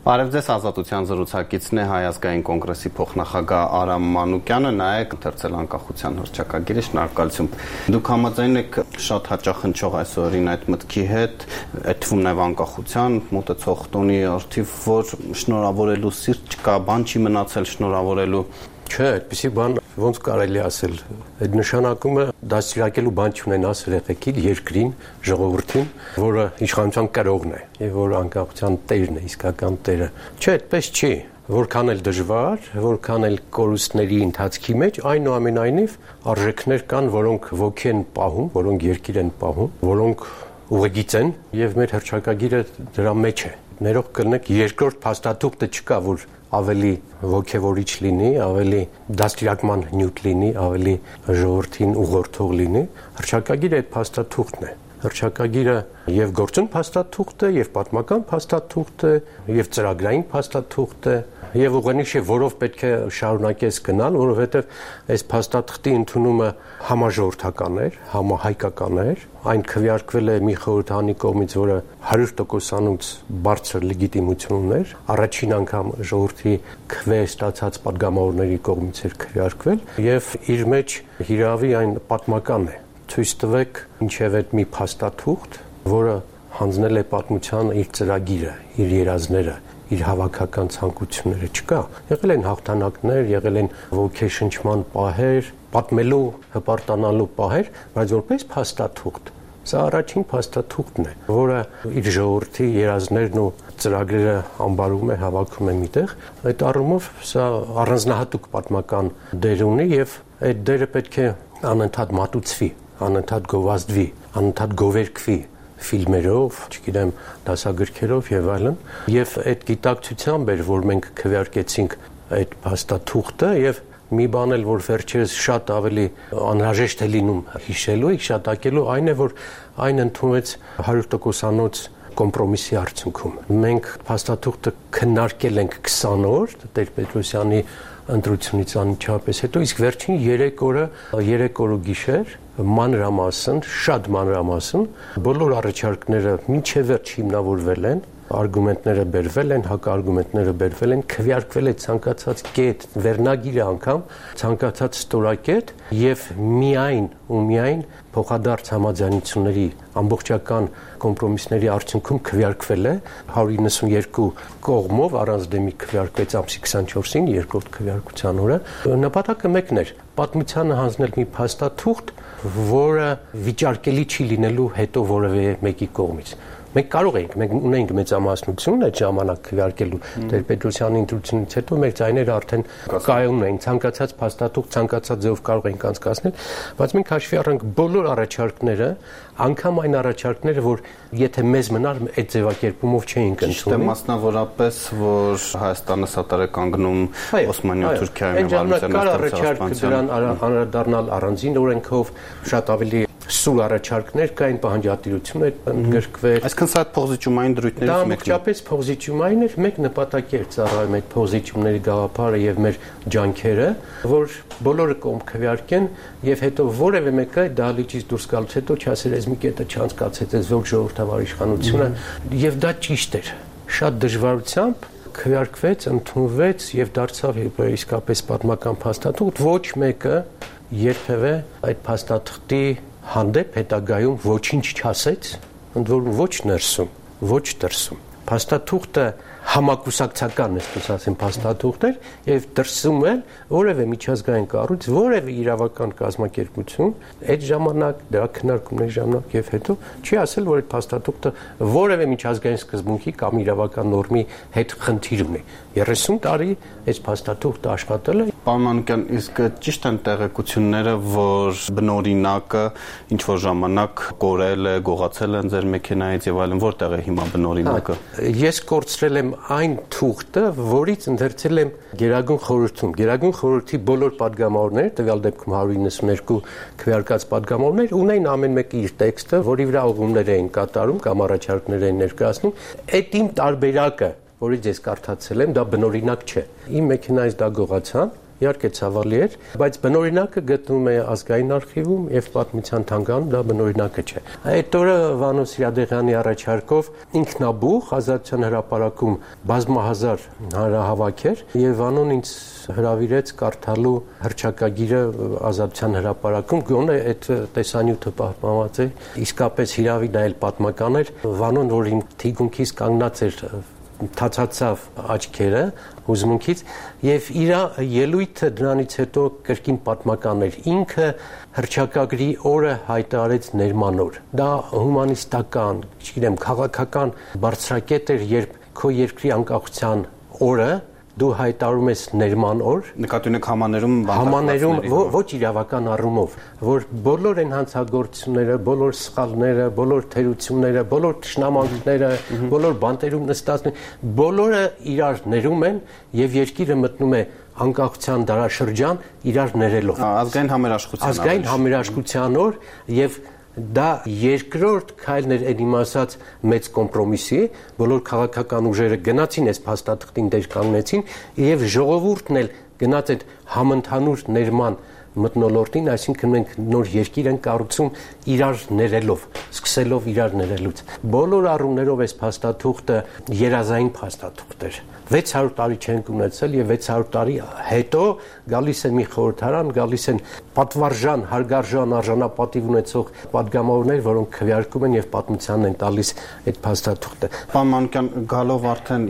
Արև ձեզ ազատության զրուցակիցն է Հայ ազգային կոնգրեսի փոխնախագահ Արամ Մանուկյանը, նայեք ընթերցել անկախության հռչակագիրը, շնորհակալություն։ Դուք համաձայն եք շատ հաճախ հնչող այսօրին այդ մտքի հետ, այդ թվում նաև անկախության մոտեցող տոնի արդիվ, որ շնորհավորելու սիրտ չկա, բան չի մնացել շնորհավորելու։ Չէ, այդպիսի բան ոնց կարելի ասել։ Այդ նշանակումը դաստիարակելու բան չունենաս երեխեքին, երկրին, ժողովրդին, որը իշխանության կրողն է եւ որ անկախության տերն է, իսկական տերը։ Չէ, այդպես չի։ Որքան էլ դժվար, որքան էլ կորուստների ընթացքի մեջ, այնուամենայնիվ արժեքներ կան, որոնք ոգի են պահում, որոնք երկիր են պահում, որոնք ուղեգիծ են եւ մեր հռչակագիրը դրա մեջ է։ Ներող կլինեք, երկրորդ փաստաթուղթը չկա, որ ավելի ոգևորիչ լինի, ավելի դաստիարակման նյութ լինի, ավելի ժողովրդին ուղղորդող լինի, հռչակագիրը այդ փաստաթուղթն է։ Հռչակագիրը եւ գործուն փաստաթուղթ է, եւ պատմական փաստաթուղթ է, եւ ծրագրային փաստաթուղթ է, եւ ուղենիշ է, որով պետք է շարունակես գնալ, որովհետեւ այս փաստաթղթի ընդունումը համաժողովրդական էր, համահայկական էր, այն քվեարկվել է մի խորհրդանի կողմից, որը 100%-անոց բարձր լեգիտիմություն ուներ, առաջին անգամ ժողովրդի քվե ստացած падգամավորների կողմից էր քվեարկվել, եւ իր մեջ հիրավի այն պատմական է։ Ցույց տվեք ինչև այդ մի փաստաթուղթ, որը հանձնել է պատմության իր ծրագիրը, իր երազները, իր հավաքական ցանկությունները չկա։ Եղել են հաղթանակներ, եղել են ոգեշնչման պահեր, պատմելու, հպարտանալու պահեր, բայց որպես փաստաթուղթ, սա առաջին փաստաթուղթն է, որը իր ժողովրդի երազներն ու ծրագրերը ամբարում է, հավաքում է միտեղ։ Այդ առումով սա առանձնահատուկ պատմական դեր ունի եւ այդ դերը պետք է անընդհատ մատուցվի, անընդհատ գովազդվի, անընդհատ գովերքվի ֆիլմերով, չգիտեմ, դասագրքերով եւ այլն, եւ այդ գիտակցությամբ էր, որ մենք քվեարկեցինք այդ փաստաթուղթը եւ մի բան էլ, որ վերջերս շատ ավելի անհրաժեշտ է լինում հիշելու, հիշատակելու, այն է, որ այն ընդունվեց 100%-անոց կոմպրոմիսի արդյունքում։ Մենք փաստաթուղթը քննարկել ենք 20 օր Տեր-Պետրոսյանի ընտրությունից անմիջապես հետո, իսկ վերջին 3 օրը, 3 օր ու գիշեր մանրամասն, շատ մանրամասն, բոլոր առաջարկները մինչև վերջ հիմնավորվել են, արգումենտները բերվել են, հակարգումենտները բերվել են, քվեարկվել է ցանկացած կետ, վերնագիրը անգամ, ցանկացած ստորակետ եւ միայն փոխադարձ համաձայնությունների ամբողջական կոմպրոմիսների արդյունքում քվեարկվել է 192 կողմով առանց դեմի քվեարկվեց ամսի 24-ին, երկրորդ քվեարկության օրը։ Նպատակը մեկն էր՝ պատմությանը հանձնել մի փաստաթուղթ, որը վիճարկելի չի լինելու հետո որևէ մեկի կողմից։ Մենք կարող ենք, մենք ունենք մեծամասնություն այդ ժամանակ քվեարկելու Տեր-Պետրոսյանի ընտրությունից հետո մեր ձայները արդեն կայուն են, ցանկացած փաստաթուղթ, ցանկացած ձևով կարող ենք անցկացնել, բայց մենք հաշվի առանք բոլոր առաջարկները, անգամ այն առաջարկները, որ եթե մեզ մնար այդ ձևակերպումով չէինք ընդունում։ Մասնավորապես, որ Հայաստանը սատար է կանգնում Օսմանյան-Թուրքիայի առաջարկ դրան անդրադառնալ առանձին օրենքով, շատ ավելի սուր առաջարկներ կային, պահանջատիրություն էր ընդգրկվել։ Այսինքն սա փոխզիջումային դրույթներից մեկն է։ Դա ամբողջապես փոխզիջումային էր, մեկ նպատակ էր ծառայում այդ փոխզիջումների գաղափարը եւ մեր ջանքերը, որ բոլորը կողմ քվեարկեն եւ հետո որևէ մեկը դահլիճից դուրս գալուց հետո չասեր ես մի կետը չանցկացեց այս ողջ ժողովրդավար իշխանությունը եւ դա ճիշտ էր։ Շատ դժվարությամբ քվեարկվեց, ընդունվեց եւ դարձավ իսկապես պատմական փաստաթուղթ, ոչ մեկը երբևէ այդ փաստաթղթի հանդեպ հետագայում ոչինչ չասեց, ընդ որում ոչ ներսում, ոչ դրսում։ Փաստաթուղթը համակուսակցական, այսպես ասեմ, փաստաթուղթ էր եւ դրսում էլ որևէ միջազգային կառույց, որևէ իրավական կազմակերպություն այդ ժամանակ դրա քննարկումների ժամանակ եւ հետո չի ասել, որ այդ փաստաթուղթը որևէ միջազգային սկզբունքի կամ իրավական նորմի հետ խնդիր ունի։ 30 տարի այս փաստաթուղթը աշխատել է։ Պարոն Մանուկյան, իսկ ճիշտ են տեղեկությունները, որ բնօրինակը ինչ որ ժամանակ կորել է, գողացել են ձեր մեքենայից եւ այլն, որտեղ է հիմա բնօրինակը։ Ես կորցրել եմ այն թուղթը, որից ընթերցել եմ Գերագույն խորհրդում։ Գերագույն խորհրդի բոլոր падգամավորները, տվյալ դեպքում 192 քվեարկած падգամավորներ ունեն ամեն մեկը իր տեքստը, որի վրա ուղղումներ էին կատարում կամ առաջարկներ էին ներկայացնում։ Այդ իմ տարբերակը, որից ես կարդացել եմ, դա բնօրինակ չէ։ Իմ մեքենայից դա գողացան իհարկե ցավալի էր, բայց բնօրինակը գտնվում է ազգային արխիվում եւ պատմության թանգարանում դա բնօրինակը չէ։ Այդ օրը Վանո Սիրադեղյանի առաջարկով ինքնաբուխ Ազատության հրապարակում բազմահազար հանրահավաք էր եւ Վանոն ինձ հրավիրեց կարդալու հռչակագիրը Ազատության հրապարակում, գոնե այդ տեսանյութը պահպանված է, իսկապես հիրավի դա էլ պատմական էր։ Վանոն, որ իմ թիկունքից կանգնած էր, թացացավ աչքերը հուզմունքից եւ իր ելույթը դրանից հետո կրկին պատմական էր։ Ինքը հռչակագրի օրը հայտարարեց ներմանոր։ Դա հումանիստական, չգիտեմ, քաղաքական բարձրակետ էր, երբ քո երկրի անկախության օրը դու հայտարարում ես ներման օր, նկատի ունեք համաներում ոչ իրավական առումով, որ բոլոր այն հանցագործությունները, բոլոր սխալները, բոլոր թերությունները, բոլոր թշնամանքները, բոլոր բանտերում նստածները, բոլորը իրար ներում են եւ երկիրը մտնում է անկախության դարաշրջան իրար ներելով։ Ազգային համերաշխության օր եւ դա երկրորդ քայլն էր այն իմասած մեծ կոմպրոմիսի, բոլոր քաղաքական ուժերը գնացին այս փաստաթղթին դեր կանգնեցին եւ ժողովուրդն էլ գնաց այդ համընդհանուր ներման մթնոլորտին, այսինքն մենք նոր երկիր ենք կառուցում իրար ներելով, սկսելով իրար ներելուց։ Բոլոր առումներով այս փաստաթուղթը երազային փաստաթուղթ էր։ 600 տարի չենք ունեցել եւ 600 տարի հետո գալիս է մի խորհրդարան, գալիս են պատվարժան, հարգարժան, արժանապատիվ ունեցող падգամավորներ, որոնք քվեարկում են եւ պատմությանն են տալիս այդ փաստաթուղթը։ Պարոն Մանուկյան, գալով արդեն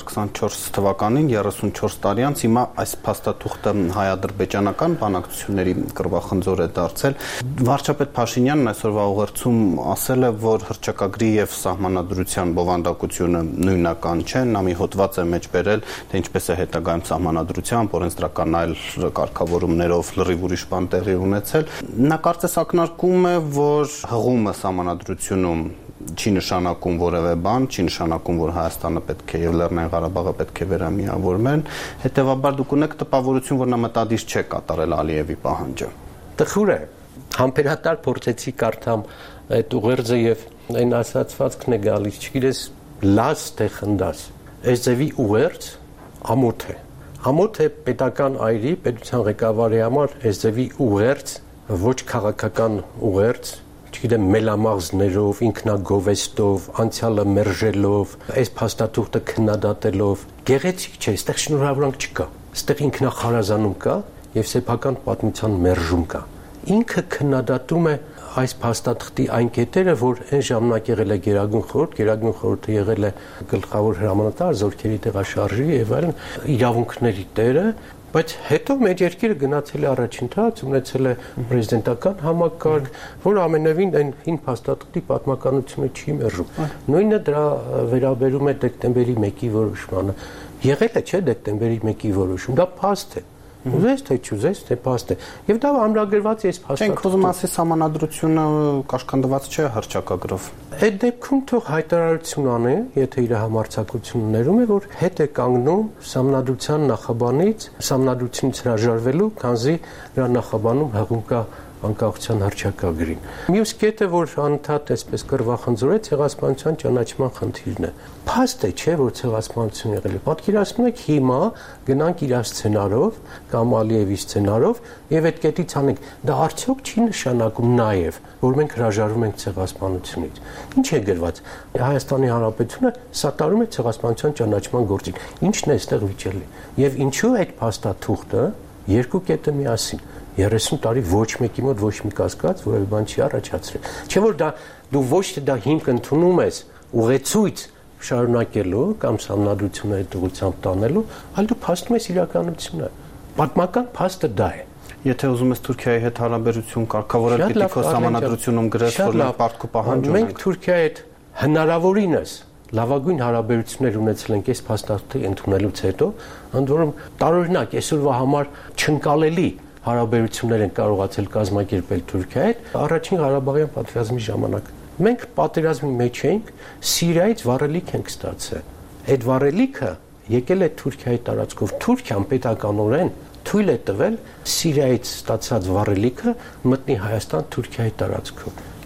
2024 թվականին 34 տարի անց հիմա այս փաստաթուղթը հայ-ադրբեջանական բանակցությունների կռվախնձոր է դարձել։ Վարչապետ Փաշինյանն այսօրվա ուղերձում ասել է, որ հռչակագրի եւ սահմանադրության բովանդակությունը նույնական չէ, նա մի հոդված է մեջ բերել, թե ինչպես է հետագայում սահմանադրությամբ, օրենսդրական այլ կարգավորումներով լրիվ ուրիշ բան տեղի ունեցել։ Նա կարծես ակնարկում է, որ հղումը սահմանադրությունում չի նշանակում որևէ բան, չի նշանակում, որ Հայաստանը պետք է եւ Լեռնային Ղարաբաղը պետք է վերամիավորվեն, հետեւաբար դուք ունեք տպավորություն, որ նա մտադիր չէ կատարել Ալիևի պահանջը։ Տխուր է, համբերատար փորձեցի կարդամ այդ ուղերձը եւ այն ասացվածքն է գալիս, չգիտես, լաց թե խնդաս։ Այս ձևի ուղերձ ամոթ է։ Ամոթ է պետական այրի, պետության ղեկավարի համար այս ձևի ուղերձ, ոչ քաղաքական ուղերձ, չգիտեմ, մելամաղձներով, ինքնագովեստով, անցյալը մերժելով, այս փաստաթուղթը քննադատելով, գեղեցիկ չէ, այստեղ շնորհավորանք չկա։ Այստեղ ինքնախարազանում կա եւ սեփական պատմության մերժում կա։ Ինքը քննադատում է այս փաստաթղթի այն կետերը, որ այն ժամանակ եղել է Գերագույն խորհուրդը եղել է գլխավոր հրամանատար, զորքերի տեղաշարժի եւ այլն իրավունքների տերը, բայց հետո մեր երկիրը գնացել է առաջընթաց, ունեցել է պրեզիդենտական համակարգ, որ ամենևին այն հին փաստաթղթի պատմականությունը չի մերժում։ Նույնը դրա վերաբերում է դեկտեմբերի 1-ի որոշմանը։ Եղել է, չէ, դեկտեմբերի 1-ի որոշում, դա փաստ է։ Ուզես թե չուզես, թե փաստ է։ Եվ դա ամրագրված է այս փաստաթղթում։ Չենք ուզում ասի սահմանադրությունը կաշկանդված չէ հռչակագրով։ Այդ դեպքում թող հայտարարություն անի, եթե իր համարձակություններում է, որ հետ է կանգնում սահմանադրության նախաբանից, սահմանադրությունից հրաժարվելու, քանզի նրա նախաբանում հղում կա անկախության հռչակագրին։ Մյուս կետը, որ անընդհատ այսպես կռվախնձորեց, ցեղասպանության ճանաչման խնդիրն է։ Փաստ է, չէ, որ ցեղասպանություն եղել է։ Պատկերացնում եք հիմա գնանք իր սցենարով կամ Ալիևի սցենարով եւ այդ կետից անենք։ Դա արդյոք չի նշանակում նաեւ, որ մենք հրաժարվում ենք ցեղասպանությունից։ Ինչ է գրված։ Հայաստանի Հանրապետությունը սատարում է ցեղասպանության ճանաչման գործին։ Ինչն է այստեղ վիճելի։ Եվ ինչու այդ փաստաթուղթը երկու կետը միասին 30 տարի ոչ մեկի մոտ ոչ մի կասկած որևէ բան չի առաջացրել։ Չէ՞ որ դա դու ոչ թե դա հիմք ընդունում ես ուղեցույց շարունակելու կամ սահմանադրությունը այդ ուղղությամբ տանելու, այլ դու փաստում ես իրականությունը։ Պատմական փաստը դա է։ Եթե ուզում ես Թուրքիայի հետ հարաբերություն կարգավորել, պիտի քո սահմանադրությունում գրես, որ մենք պարտքու պահանջ ունենք։ Մենք Թուրքիայի հետ հնարավորինս լավագույն հարաբերություններ ունեցել ենք այս փաստաթղթի ընդունելուց հետո, ընդ որում տարօրինակ այսօրվա համար չընկալելի հարաբերություններ են կարողացել կազմակերպել Թուրքիայի հետ առաջին Ղարաբաղյան պատերազմի ժամանակ։ Մենք պատերազմի մեջ էինք, Սիրիայից վառելիք ենք ստացել։ Այդ վառելիքը եկել է Թուրքիայի տարածքով։ Թուրքիան պետականորեն թույլ է տվել Սիրիայից ստացած վառելիքը մտնի Հայաստան Թուրքիայի տարածքով։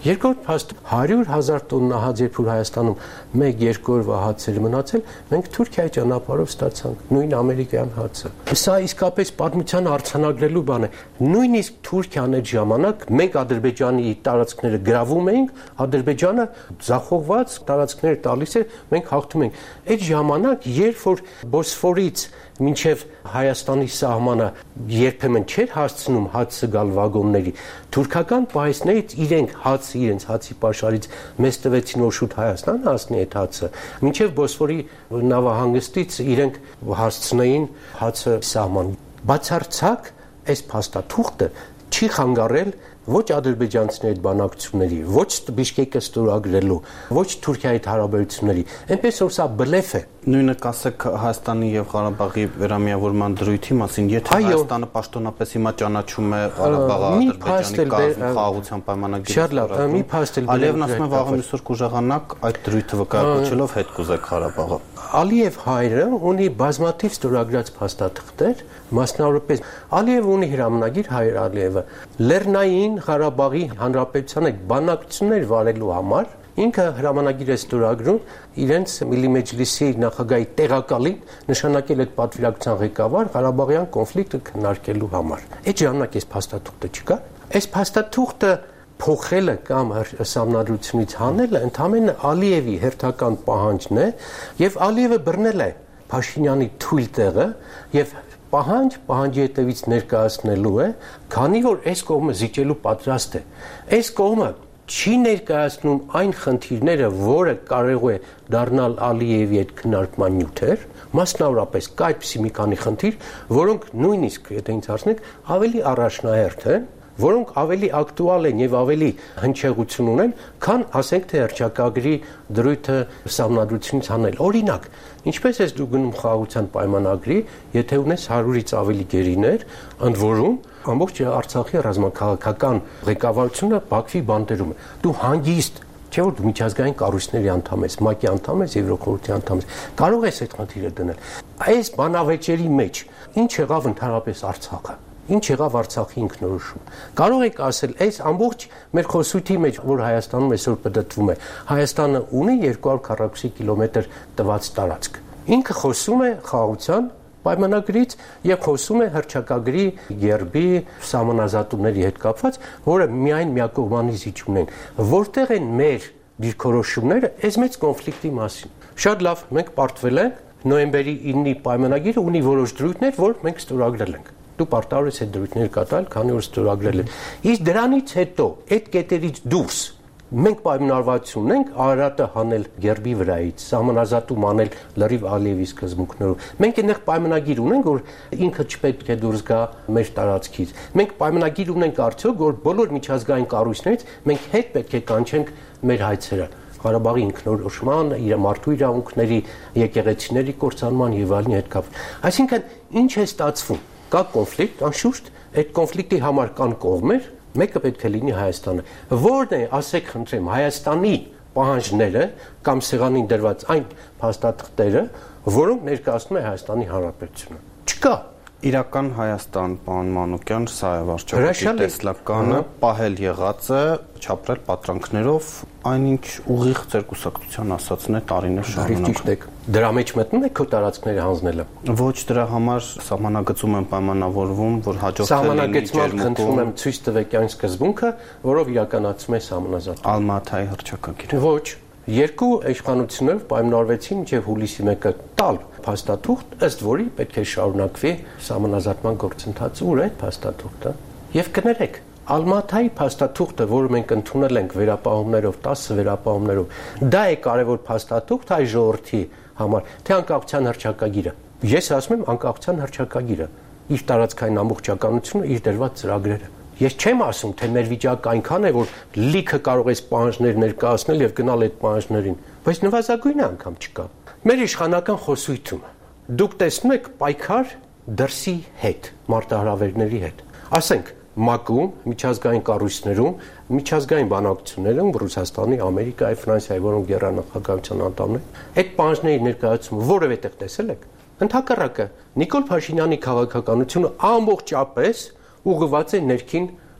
Երկրորդ փաստը 100,000 տոննա հաց երբ որ Հայաստանում 1-2 օրվա հացեր մնացել, մենք Թուրքիայի ճանապարհով ստացանք նույն ամերիկյան հացը։ Սա իսկապես պատմության արձանագրելու բան է։ Նույնիսկ Թուրքիան այդ ժամանակ մենք Ադրբեջանի տարածքները գրավում էինք, Ադրբեջանը ձախողված տարածքներ տալիս էր, մենք հաղթում էինք։ Այդ ժամանակ, երբ որ Բոսֆորից մինչև Հայաստանի սահմանը երբեմն չէր հասցնում հացը գալ վագոնների, թուրքական պահեստներից իրենք իրենց հացի պաշարից մեզ տվեցին, որ շուտ Հայաստան հասնի այդ հացը, մինչև Բոսֆորի նավահանգստից իրենք հասցնեին հացը սահման։ Բացարձակ այս փաստաթուղթը չի խանգարել ոչ ադրբեջանցիների այդ բանակցությունների, ոչ Բիշկեկը ստորագրելու, ոչ Թուրքիայի հարաբերությունների, այնպես որ սա բլեֆ է։ Նույնը կասեք Հայաստանի եւ Ղարաբաղի վերամիավորման դրույթի մասին, եթե Հայաստանը պաշտոնապես հիմա ճանաչում է Ղարաբաղի Ադրբեջանի խաղաղության պայմանագրի, Ալիևն ասում է վաղը միսօր կուժեղանակ այդ դրույթը վկայակոչելով հետ կուզեք Ղարաբաղը։ Ալիև հայրը ունի բազմաթիվ ստորագրած փաստաթղթեր, մասնավորապես Ալիևը ունի հրամանագիր Հայր Ալիևը Լեռնային Ղարաբաղի Հանրապետության այդ բանակցություններ վարելու համար ինքը հրամանագիր է ստորագրում իրենց Միլի Մեջլիսի նախագահի տեղակալին նշանակել այդ պատվիրակության ղեկավար Ղարաբաղյան կոնֆլիկտը քննարկելու համար։ Այդ ժամանակ այս փաստաթուղթը չկա։ Այս փաստաթուղթը փոխելը կամ սահմանադրությունից հանելը ընդհանրապես Ալիևի հերթական պահանջն է եւ Ալիևը բռնել է Փաշինյանի թույլ տեղը եւ պահանջի հետևից ներկայացնելու է, քանի որ այս կողմը զիջելու պատրաստ է։ Այս կողմը չի ներկայացնում այն խնդիրները, որը կարող է դառնալ Ալիևի այդ քննարկման նյութեր, մասնավորապես կա այդպիսի մի քանի խնդիր, որոնք նույնիսկ եթե ինձ հարցնեք, ավելի առաջնահերթ են, որոնք ավելի ակտուալ են եւ ավելի հնչեղություն ունեն, քան ասենք թե հռչակագրի դրույթը սահմանադրությունից հանել։ Օրինակ, ինչպես ես դու գնում խաղաղության պայմանագրի, եթե ունես 100-ից ավելի գերիներ, ընդ որում ամբողջ Արցախի ռազմաքաղաքական ղեկավարությունը Բաքվի բանտերում է։ Դու հանգիստ չէ՞ որ դու միջազգային կառույցների անդամ ես, ՄԱԿ-ի անդամ ես, Եվրոկոմիտեի անդամ ես, կարող ես այդ խնդիրը դնել։ Այս բանավեճերի մեջ ինչ եղավ ընդհանրապես Արցախը։ Ինչ եղավ Արցախի ինքնորոշում։ Կարող եք ասել, այս ամբողջ մեր խոսույթի մեջ, որ Հայաստանում այսօր պտտվում է, Հայաստանը ունի 240 կիլոմետր տված տարածք։ Ինքը խոսում է խաղաղության պայմանագրից եւ խոսում է հռչակագրի գերբի սահմանազատումների հետ կապված, որը միայն միակողմանի զիջումն են։ Որտեղ են մեր դիրքորոշումները այս մեծ կոնֆլիկտի մասին։ Շատ լավ, մենք պարտվել ենք նոյեմբերի 9-ի պայմանագիրը ունի որոշ դրույթներ, որ մենք ստորագրել ենք։ Դու պարտավոր ես այդ դրույթները կատարել, քանի որ ստորագրել են։ Իսկ դրանից հետո այդ կետերից դուրս մենք պայմանավորվածություն ունենք Արարատը հանել գերբի վրայից, սահմանազատում անել լրիվ Ալիևի սկզբունքներով։ Մենք այնտեղ պայմանագիր ունենք, որ ինքը չպետք է դուրս գա մեր տարածքից։ Մենք պայմանագիր ունենք արդյոք, որ բոլոր միջազգային կառույցներից մենք հետ պետք է կանչենք մեր հայցերը։ Ղարաբաղի ինքնորոշման, իր մարդու իրավունքների, եկեղեցիների կործանման եւ այլնի հետ կապ։ Այսինքն ինչ է ստացվում։ Կա կոնֆլիկտ, անշուշտ, այդ կոնֆլիկտի համար կան կողմեր, մեկը պետք է լինի Հայաստանը։ Որն է, ասեք խնդրեմ, Հայաստանի պահանջները կամ սեղանին դրված այն փաստաթղթերը, որոնք ներկայացնում է Հայաստանի Հանրապետությունը։ Չկա։ Իրական Հայաստան, պարոն Մանուկյան, սա է վարչապետի տեսլականը, պահել եղածը, չապրել պատրանքներով, այնինչ ուղիղ ձեր կուսակցության ասածն է տարիներ շարունակ։ Դրա մեջ մտնում եք քո տարածքները հանձնելը։ Ոչ, դրա համար սահմանագծում եմ պայմանավորվում, որ հաջող սահմանագծման խնդրում եմ ցույց տվեք այն սկզբունքը, որով իրականացում է սահմանազատումը։ Ալմաթայի հռչակագիրը։ Ոչ, երկու իշխանություններով պայմանավորվեցին մինչև հուլիսի 1-ը տալ փաստաթուղթ, ըստ որի պետք է շարունակվի սահմանազատման գործընթացը, ուր է այդ փաստաթուղթը։ Եվ կներեք, Ալմաթայի փաստաթուղթը, որը մենք ընդունել ենք վերապահումներով, 10 վերապահումներով, դա է կարևոր փաստաթուղթ այ ժողովրդի համար, թե անկախության հռչակագիրը։ Ես ասում եմ անկախության հռչակագիրը, իր տարածքային ամբողջականությունը, իր դրված ծրագրերը։ Ես չեմ ասում, թե մեր վիճակը այնքան է, որ լիքը կարող ես պահանջներ ներկայացնել եւ գնալ այդ պահանջներին, բայց նվազագույնը անգամ չկա։ Մեր իշխանական խոսույթում դուք տեսնում եք պայքար դրսի հետ, մարտահրավերների հետ։ Ասենք ՄԱԿ-ում, միջազգային կառույցներում, միջազգային բանակցություններում, Ռուսաստանի, Ամերիկայի, Ֆրանսիայի, որոնք գերանախագահության անդամներ են, այդ պահանջների ներկայացումը որևէ տեղ տեսել եք։ Ընդհակառակը Նիկոլ Փաշինյանի քաղաքականությունը ամբողջապես ուղղված է ներքին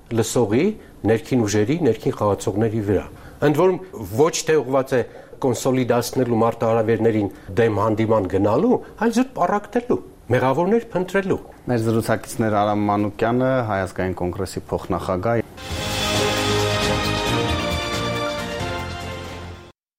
լսողի, ներքին ուժերի, ներքին խաղացողների վրա։ Ընդ որում ոչ թե ուղղված է կոնսոլիդացնելու մարտահրավերներին դեմ հանդիման գնալու, այլ զուտ պառակտելու, մեղավորներ փնտրելու։ Մեր զրուցակիցներ Արամ Մանուկյանը, Հայ ազգային կոնգրեսի փոխնախագահ,